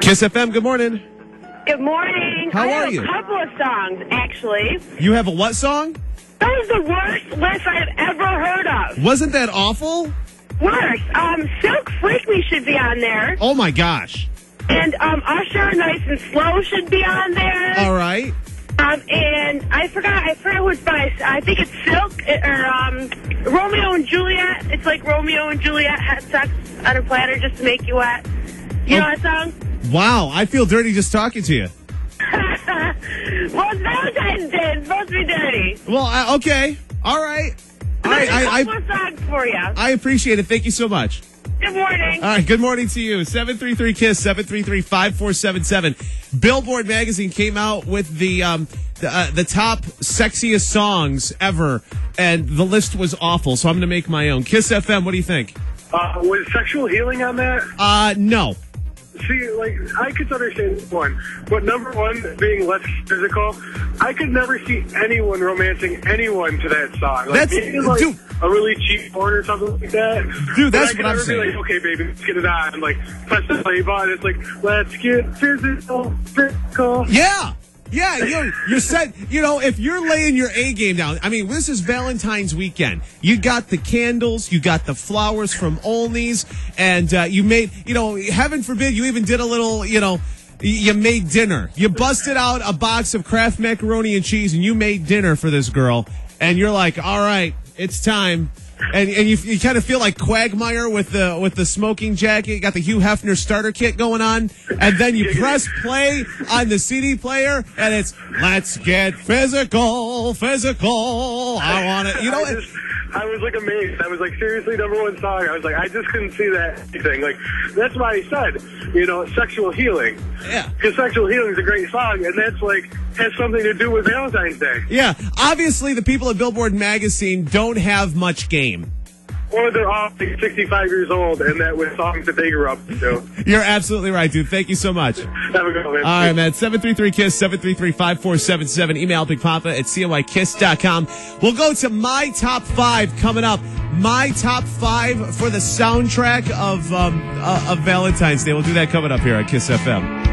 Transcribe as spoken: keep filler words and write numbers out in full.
Kiss F M, good morning. Good morning. How I are have you? a couple of songs, actually. You have a what song? That was the worst list I've ever heard of. Wasn't that awful? Worst. Um, Silk Freak Me should be on there. Oh, my gosh. And um, Usher, Nice and Slow should be on there. All right. Um, and I forgot, I forgot who it's by. I think it's Silk, or um, Romeo and Juliet. It's like Romeo and Juliet had sex on a platter just to make you wet. You Oh. know that song? Wow, I feel dirty just talking to you. Well, it's Valentine's Day. It's supposed to be dirty. Well, I, okay. All right. All right. There's a I, couple I, of songs for you. I appreciate it. Thank you so much. Good morning. All right, good morning to you. seven three three KISS, seven three three, five four seven seven. Billboard magazine came out with the um, the, uh, the top sexiest songs ever, and the list was awful, so I'm going to make my own. Kiss F M, what do you think? Uh, was sexual healing on that? Uh, no. See, like, I could understand one, but number one, being less physical, I could never see anyone romancing anyone to that song. Like, That's- maybe, like, dude. a really cheap porn or something like that. Dude, But that's I could what I'm never saying. be like, okay, baby, let's get it on. And, like, press the play button. It's like, let's get physical, physical. Yeah. Yeah, you're, you're set. You know, if you're laying your A game down, I mean, this is Valentine's weekend. You got the candles, you got the flowers from Olney's, and uh, you made, you know, heaven forbid, you even did a little, you know, y- you made dinner. You busted out a box of Kraft macaroni and cheese, and you made dinner for this girl, and you're like, all right, it's time. And and you you kind of feel like Quagmire with the with the smoking jacket. You got the Hugh Hefner starter kit going on, and then you press play on the C D player, and it's let's get physical, physical. I want it. You know, I, just, I was like amazed. I was like, seriously, number one song. I was like, I just couldn't see that anything. Like, that's why I said, you know, sexual healing. yeah, Because sexual healing is a great song, and that's like has something to do with Valentine's Day. yeah. Obviously, the people at Billboard magazine don't have much game. Or they're all like sixty-five years old, and that was songs that they grew up to. You're absolutely right, dude. Thank you so much. Have a good one, man. All right, man. seven three three KISS, seven three three, five four seven seven. Email Big Papa at C O I Kiss dot com. We'll go to my top five coming up. My top five for the soundtrack of um, uh, of Valentine's Day. We'll do that coming up here at Kiss F M.